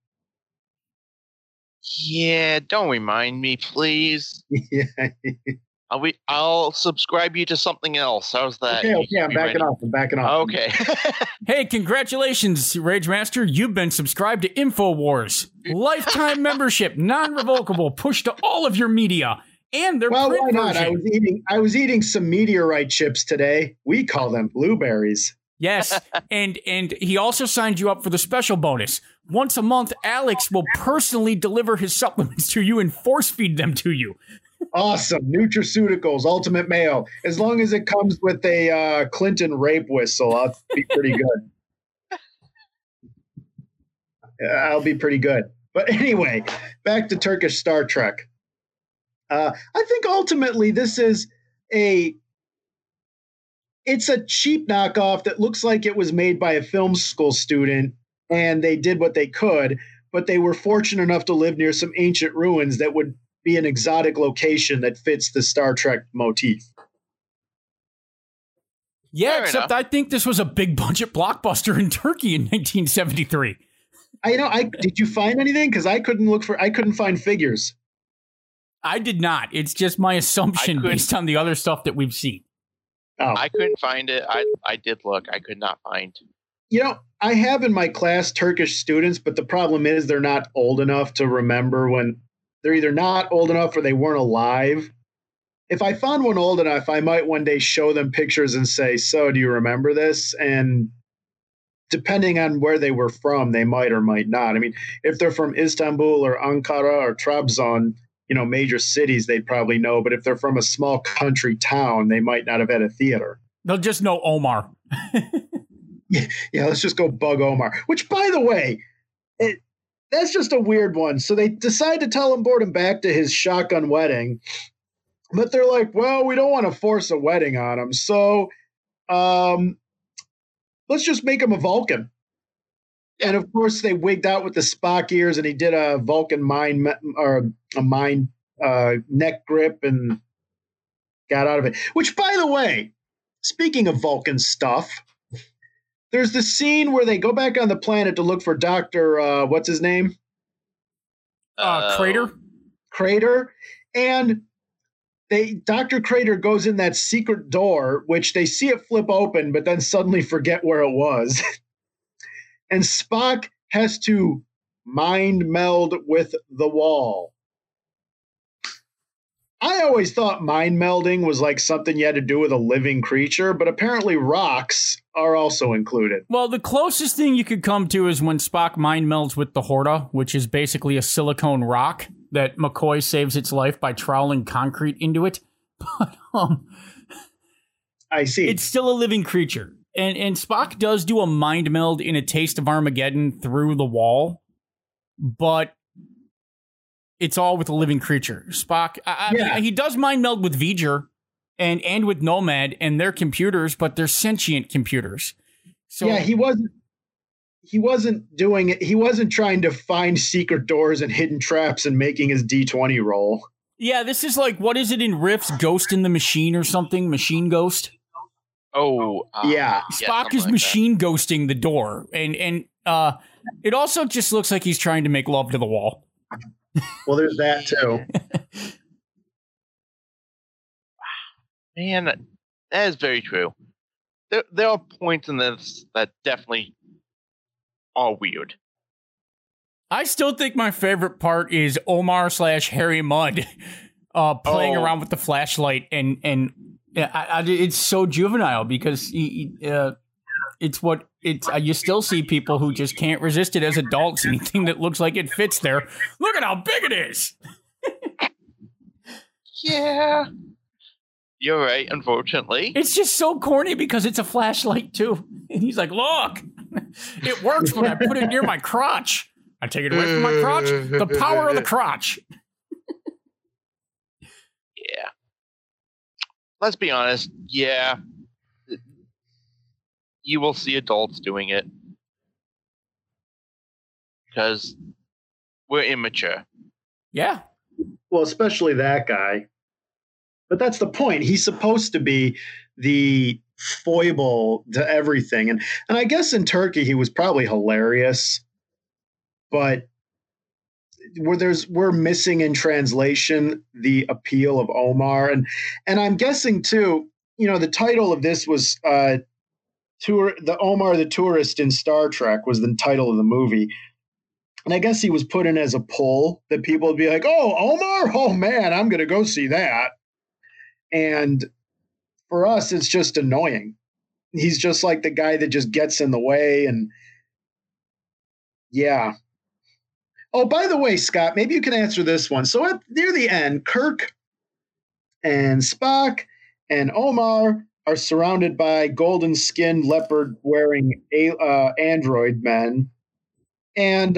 Yeah, don't remind me, please. Yeah. I'll subscribe you to something else. How's that? Okay, I'm backing off. Okay. Hey, congratulations, Rage Master. You've been subscribed to InfoWars. Lifetime membership, non-revocable, push to all of your media and their print why not? version. I was eating some meteorite chips today. We call them blueberries. Yes, and he also signed you up for the special bonus. Once a month, Alex will personally deliver his supplements to you and force feed them to you. Awesome. Nutraceuticals, Ultimate Mayo. As long as it comes with a Clinton rape whistle, I'll be pretty good. I'll be pretty good. But anyway, back to Turkish Star Trek. I think ultimately this is it's a cheap knockoff that looks like it was made by a film school student and they did what they could, but they were fortunate enough to live near some ancient ruins that would be an exotic location that fits the Star Trek motif. Yeah, except I think this was a big budget blockbuster in Turkey in 1973. Did you find anything? Because I couldn't find figures. I did not. It's just my assumption based on the other stuff that we've seen. Oh. I couldn't find it. I did look. I could not find. I have in my class Turkish students, but the problem is they're not old enough to remember when they're either not old enough or they weren't alive. If I found one old enough, I might one day show them pictures and say, so do you remember this? And depending on where they were from, they might or might not. I mean, if they're from Istanbul or Ankara or Trabzon, major cities, they'd probably know. But if they're from a small country town, they might not have had a theater. They'll just know Omar. Yeah, let's just go bug Omar. Which, by the way, that's just a weird one. So they decide to tell him board him back to his shotgun wedding. But they're like, well, we don't want to force a wedding on him. So let's just make him a Vulcan. And of course, they wigged out with the Spock ears, and he did a Vulcan mind neck grip and got out of it. Which, by the way, speaking of Vulcan stuff, there's the scene where they go back on the planet to look for Dr. What's his name? Crater. Crater. And Dr. Crater goes in that secret door, which they see it flip open, but then suddenly forget where it was. And Spock has to mind meld with the wall. I always thought mind melding was like something you had to do with a living creature, but apparently rocks are also included. Well, the closest thing you could come to is when Spock mind melds with the Horta, which is basically a silicone rock that McCoy saves its life by troweling concrete into it. But I see. It's still a living creature. And Spock does do a mind meld in A Taste of Armageddon through the wall, but it's all with a living creature. Spock, he does mind meld with V'ger and with Nomad and their computers, but they're sentient computers. So yeah, he wasn't doing it. He wasn't trying to find secret doors and hidden traps and making his D20 roll. Yeah, this is like, what is it in Riff's Ghost in the Machine or something? Machine Ghost? Oh, yeah. Spock is machine ghosting the door. And it also just looks like he's trying to make love to the wall. Well, there's that too. Man, that is very true. There are points in this that definitely are weird. I still think my favorite part is Omar / Harry Mudd playing around with the flashlight, and it's so juvenile because you still see people who just can't resist it as adults. Anything that looks like it fits there. Look at how big it is. Yeah. You're right, unfortunately. It's just so corny because it's a flashlight, too. And he's like, look, it works when I put it near my crotch. I take it away from my crotch. The power of the crotch. Yeah. Let's be honest. Yeah. You will see adults doing it. Because we're immature. Yeah. Well, especially that guy. But that's the point. He's supposed to be the foible to everything. And I guess in Turkey he was probably hilarious. But we're missing in translation the appeal of Omar. And I'm guessing too, the title of this was the Omar the Tourist in Star Trek was the title of the movie. And I guess he was put in as a pull that people would be like, oh, Omar? Oh man, I'm gonna go see that. And for us, it's just annoying. He's just like the guy that just gets in the way. And yeah. Oh, by the way, Scott, maybe you can answer this one. So near the end, Kirk and Spock and Omar are surrounded by golden-skinned, leopard-wearing android men. And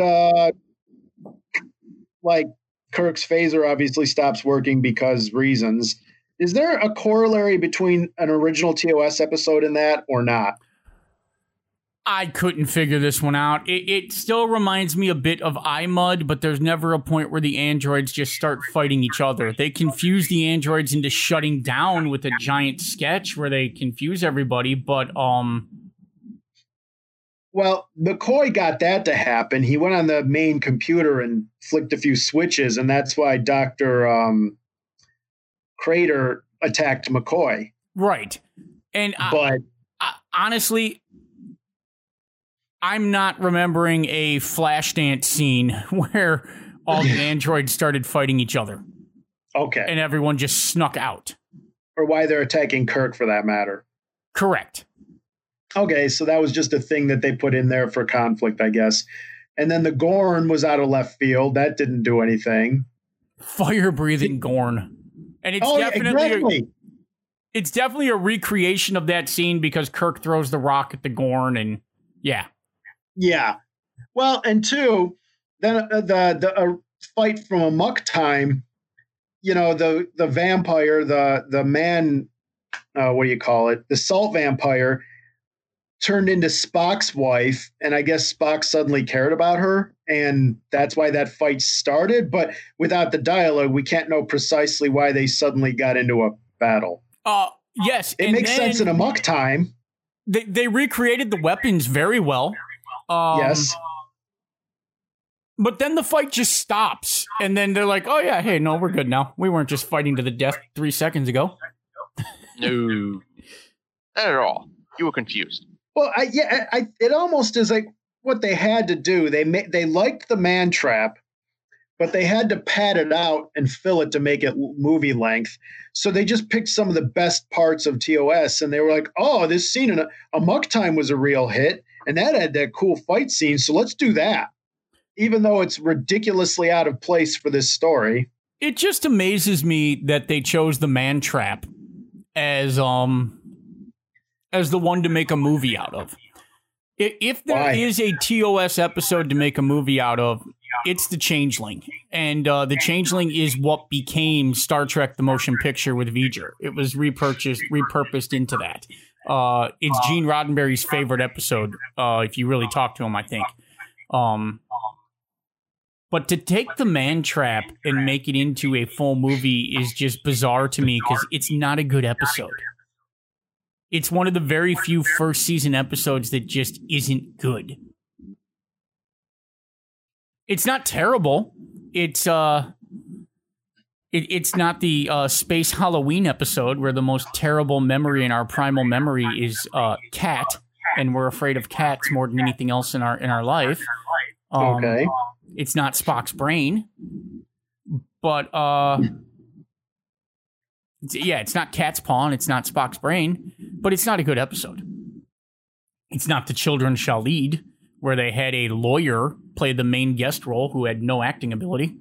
Kirk's phaser obviously stops working because reasons. Is there a corollary between an original TOS episode and that or not? I couldn't figure this one out. It still reminds me a bit of iMud, but there's never a point where the androids just start fighting each other. They confuse the androids into shutting down with a giant sketch where they confuse everybody, but Well, McCoy got that to happen. He went on the main computer and flicked a few switches, and that's why Dr. Crater attacked McCoy. Right. And honestly, I'm not remembering a Flashdance scene where all the androids started fighting each other. Okay. And everyone just snuck out. Or why they're attacking Kirk, for that matter. Correct. Okay, so that was just a thing that they put in there for conflict, I guess. And then the Gorn was out of left field. That didn't do anything. Fire-breathing Gorn. And it's it's definitely a recreation of that scene because Kirk throws the rock at the Gorn and yeah. Yeah. Well, and two, then the fight from Amok Time, you know, the vampire, the man, what do you call it? The salt vampire turned into Spock's wife, and I guess Spock suddenly cared about her, and that's why that fight started. But without the dialogue, we can't know precisely why they suddenly got into a battle. Yes. It makes sense in Amok Time. They recreated the weapons very well. Yes. But then the fight just stops, and then they're like, oh yeah, hey, no, we're good now. We weren't just fighting to the death 3 seconds ago. No. Not at all. You were confused. Well, it almost is like what they had to do. They liked the man trap, but they had to pad it out and fill it to make it movie length. So they just picked some of the best parts of TOS, and they were like, oh, this scene in Amok Time was a real hit, and that had that cool fight scene, so let's do that. Even though it's ridiculously out of place for this story. It just amazes me that they chose the man trap as the one to make a movie out of. If there is a TOS episode to make a movie out of, it's The Changeling. And The Changeling is what became Star Trek The Motion Picture with V'ger. It was repurposed into that. It's Gene Roddenberry's favorite episode, if you really talk to him, I think. But to take the man trap and make it into a full movie is just bizarre to me because it's not a good episode. It's one of the very few first season episodes that just isn't good. It's not terrible. It's not the Space Halloween episode where the most terrible memory in our primal memory is cat, and we're afraid of cats more than anything else in our life. Okay. It's not Spock's brain, but it's not Cat's Paw, and it's not Spock's brain, but it's not a good episode. It's not The Children Shall Lead, where they had a lawyer play the main guest role who had no acting ability.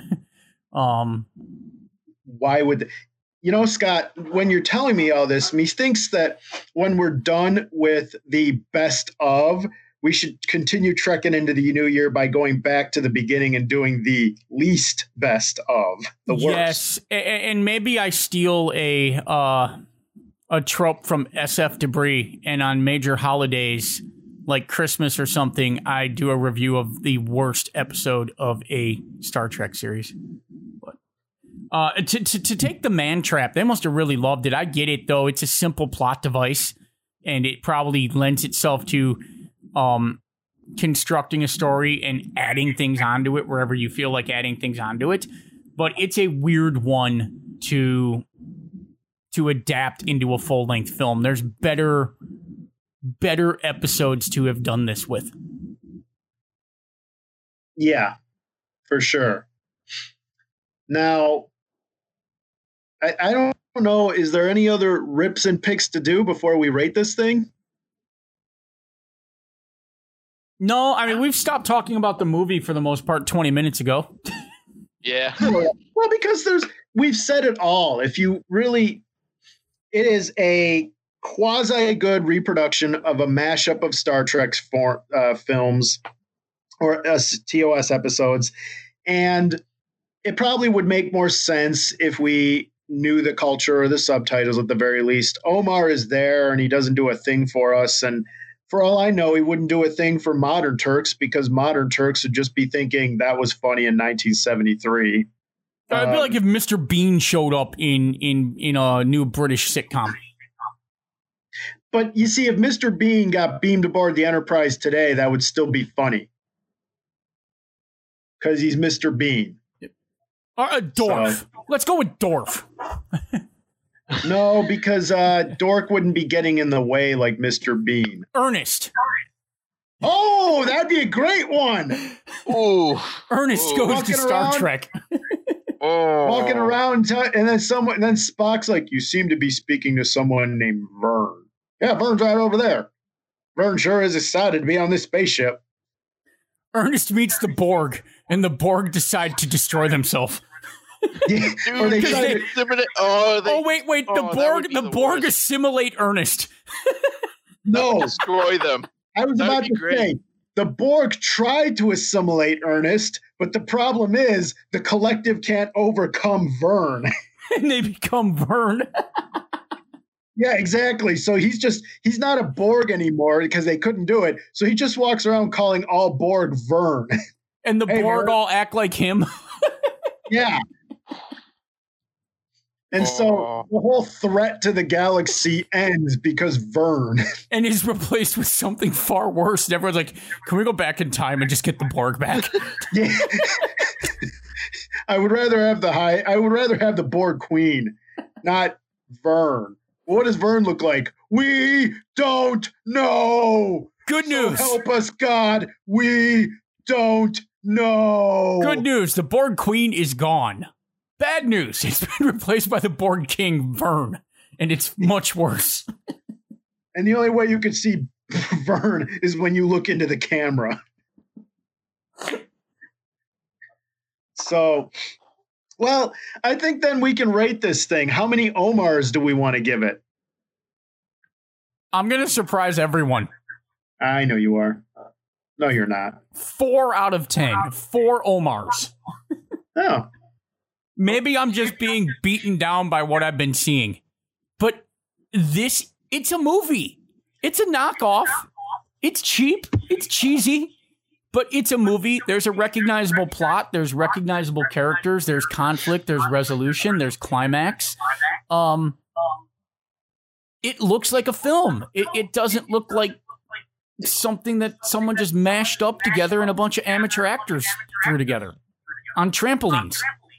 Why would... Scott, when you're telling me all this, methinks that when we're done with the best of, we should continue trekking into the new year by going back to the beginning and doing the least best of, the worst. Yes, and maybe I steal a trope from SF Debris, and on major holidays like Christmas or something, I do a review of the worst episode of a Star Trek series. But to take the man trap, they must have really loved it. I get it, though. It's a simple plot device, and it probably lends itself to constructing a story and adding things onto it wherever you feel like adding things onto it. But it's a weird one to adapt into a full-length film. There's better episodes to have done this with. Yeah, for sure. Now, I don't know, is there any other rips and picks to do before we rate this thing? No, I mean, we've stopped talking about the movie for the most part 20 minutes ago. Yeah. Well, because we've said it all. If you really, it is a quasi-good reproduction of a mashup of Star Trek's films or TOS episodes. And it probably would make more sense if we knew the culture or the subtitles at the very least. Omar is there and he doesn't do a thing for us. And for all I know, he wouldn't do a thing for Modern Turks because Modern Turks would just be thinking that was funny in 1973. It'd be like if Mr. Bean showed up in a new British sitcom. But you see, if Mr. Bean got beamed aboard the Enterprise today, that would still be funny. Because he's Mr. Bean. Dorf. So, let's go with Dorf. No, because Dork wouldn't be getting in the way like Mr. Bean. Ernest. Oh, that'd be a great one. Ooh. Ernest goes to Star Trek. Walking around, and then Spock's like, "You seem to be speaking to someone named Vern." Yeah, Vern's right over there. Vern sure is excited to be on this spaceship. Ernest meets the Borg, and the Borg decide to destroy themselves. Yeah, dude, wait. The Borg assimilate Ernest. No, destroy them. I was about to say the Borg tried to assimilate Ernest, but the problem is the collective can't overcome Vern. And they become Vern. Yeah, exactly. So he's not a Borg anymore because they couldn't do it. So he just walks around calling all Borg Vern. And the Borg all act like him. Yeah. And so the whole threat to the galaxy ends because Vern. And is replaced with something far worse. And everyone's like, can we go back in time and just get the Borg back? Yeah. I would rather have the Borg Queen, not Vern. What does Vern look like? We don't know. Good news. So help us, God. We don't know. Good news. The Borg Queen is gone. Bad news. It's been replaced by the Borg King, Vern. And it's much worse. And the only way you can see Vern is when you look into the camera. So, well, I think then we can rate this thing. How many Omars do we want to give it? I'm going to surprise everyone. I know you are. No, you're not. 4 out of 10. 4 Omars. Oh. Maybe I'm just being beaten down by what I've been seeing. But it's a movie. It's a knockoff. It's cheap. It's cheesy. But it's a movie. There's a recognizable plot. There's recognizable characters. There's conflict. There's resolution. There's climax. It looks like a film. It doesn't look like something that someone just mashed up together and a bunch of amateur actors threw together on trampolines.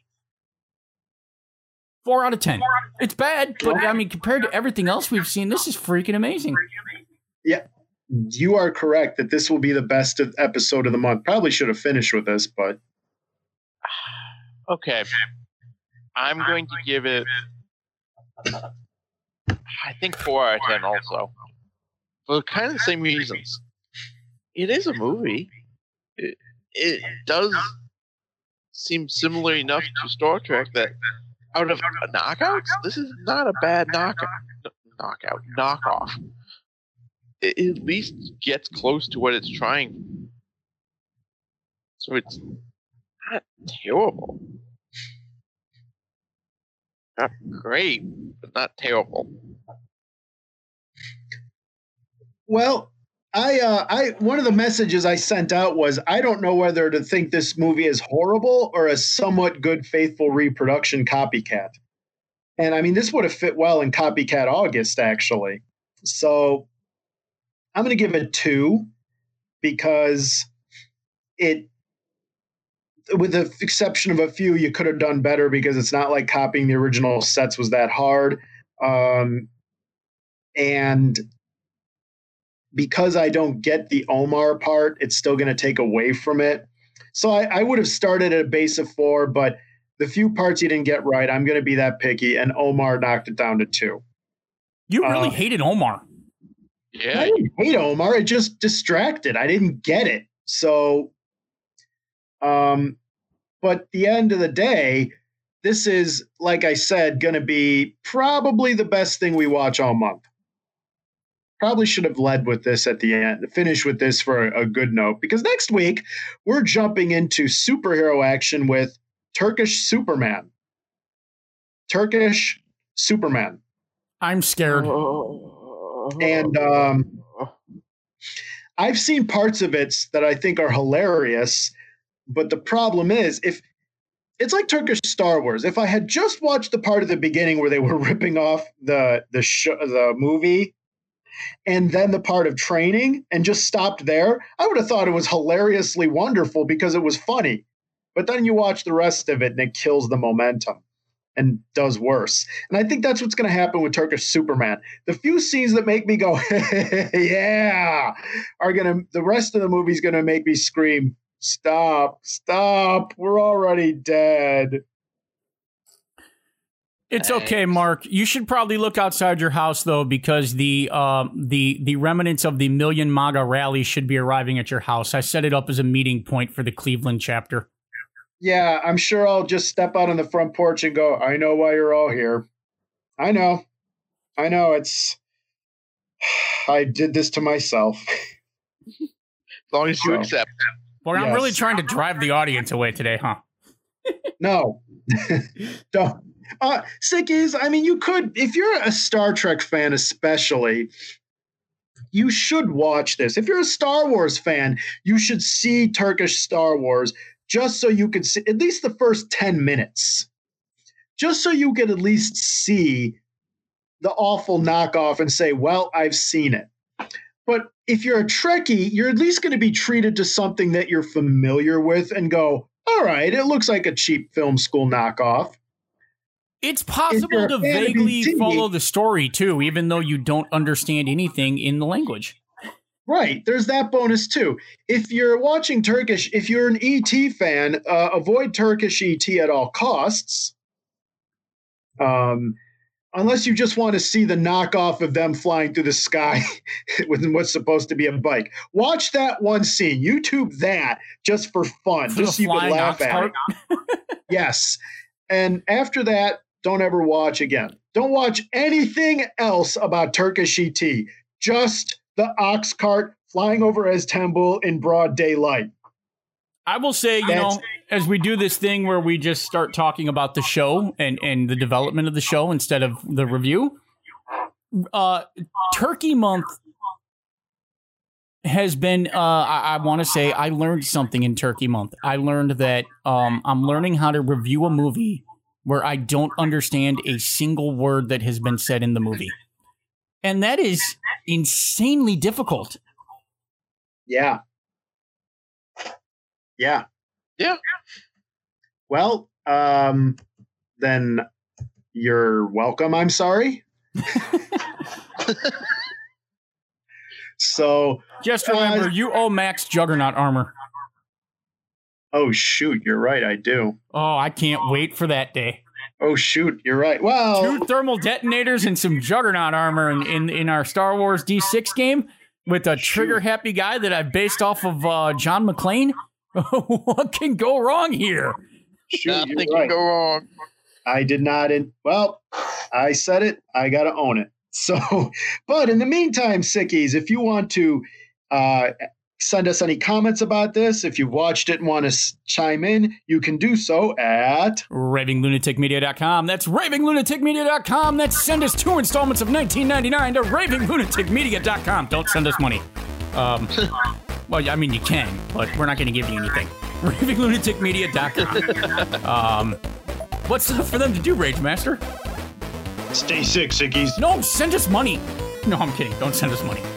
4 out of 10. It's bad, but I mean, compared to everything else we've seen, this is freaking amazing. Yeah, you are correct that this will be the best episode of the month. Probably should have finished with this, but okay. I'm going to give it, I think, 4 out of 10 also. For kind of the same reasons. It is a movie. It does seem similar enough to Star Trek that out of knockouts, this is not a bad knockoff. It at least gets close to what it's trying. So it's not terrible. Not great, but not terrible. Well, I one of the messages I sent out was I don't know whether to think this movie is horrible or a somewhat good, faithful reproduction copycat. And I mean, this would have fit well in Copycat August, actually. So I'm going to give it 2 because it, with the exception of a few, you could have done better because it's not like copying the original sets was that hard. And because I don't get the Omar part, it's still going to take away from it. So I would have started at a base of 4, but the few parts you didn't get right, I'm going to be that picky, and Omar knocked it down to 2. You really hated Omar. Yeah. I didn't hate Omar. It just distracted. I didn't get it. So, but the end of the day, this is, like I said, going to be probably the best thing we watch all month. Probably should have led with this at the end, finish with this for a good note, because next week we're jumping into superhero action with Turkish Superman. Turkish Superman. I'm scared. And I've seen parts of it that I think are hilarious, but the problem is, if it's like Turkish Star Wars, if I had just watched the part of the beginning where they were ripping off the movie, and then the part of training and just stopped there, I would have thought it was hilariously wonderful because it was funny. But then you watch the rest of it and it kills the momentum and does worse. And I think that's what's going to happen with Turkish Superman. The few scenes that make me go, yeah, the rest of the movie is going to make me scream, stop, we're already dead. It's okay, Mark. You should probably look outside your house, though, because the remnants of the Million MAGA rally should be arriving at your house. I set it up as a meeting point for the Cleveland chapter. Yeah, I'm sure I'll just step out on the front porch and go, I know why you're all here. I know. I did this to myself. As long as you accept. Well, I'm really trying to drive the audience away today, huh? No. Don't. Sickies, I mean, you could, if you're a Star Trek fan especially, you should watch this. If you're a Star Wars fan, you should see Turkish Star Wars just so you can see at least the first 10 minutes. Just so you can at least see the awful knockoff and say, well, I've seen it. But if you're a Trekkie, you're at least going to be treated to something that you're familiar with and go, all right, it looks like a cheap film school knockoff. It's possible to vaguely follow the story, too, even though you don't understand anything in the language. Right. There's that bonus, too. If you're watching Turkish, if you're an E.T. fan, avoid Turkish E.T. at all costs. Unless you just want to see the knockoff of them flying through the sky with what's supposed to be a bike. Watch that one scene. YouTube that just for fun. Just so you can laugh at it. Yes. And after that, don't ever watch again. Don't watch anything else about Turkish ET. Just the ox cart flying over Istanbul in broad daylight. I will say, as we do this thing where we just start talking about the show and the development of the show instead of the review, Turkey Month has been, I want to say, I learned something in Turkey Month. I learned that I'm learning how to review a movie where I don't understand a single word that has been said in the movie. And that is insanely difficult. Yeah. Yeah. Yeah. Well, then you're welcome. I'm sorry. So just remember, you owe Max Juggernaut armor. Oh, shoot. You're right. I do. Oh, I can't wait for that day. Oh, shoot. You're right. Well, 2 thermal detonators and some Juggernaut armor in our Star Wars D6 game with a trigger-happy guy that I've based off of John McClane. What can go wrong here? Shoot, nothing can go wrong. I did not. Well, I said it. I got to own it. So, but in the meantime, Sickies, if you want to send us any comments about this, if you've watched it and want to chime in, you can do so at ravinglunaticmedia.com. That's ravinglunaticmedia.com. That's send us 2 installments of $19.99 to ravinglunaticmedia.com. Don't send us money. Well, I mean, you can, but we're not going to give you anything. ravinglunaticmedia.com. What's up for them to do, Rage Master? Stay sick, Sickies. No, send us money. No, I'm kidding. Don't send us money.